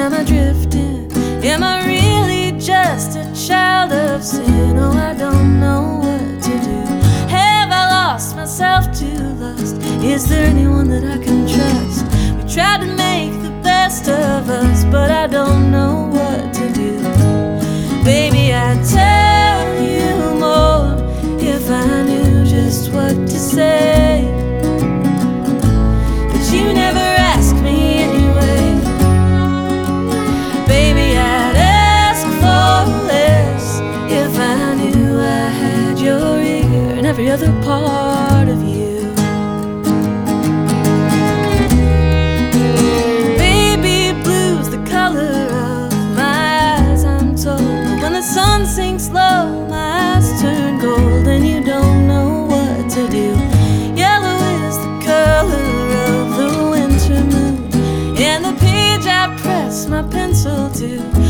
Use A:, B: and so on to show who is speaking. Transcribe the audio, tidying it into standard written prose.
A: am I drifting? Am I really just a child of sin? Oh, I don't know what to do. Have I lost myself to lust? Is there anyone that I can trust? We tried to make the best of us, but I don't know what to do. Baby, I'd tell you more if I knew just what to say, but you never asked me anyway. Baby, I'd ask for less if I knew I had your ear and every other part of you. Baby, blue's the color of my eyes, I'm told. But when the sun sinks low, my eyes turn gold, and you don't know what to do. Yellow is the color of the winter moon, and the page I press my pencil to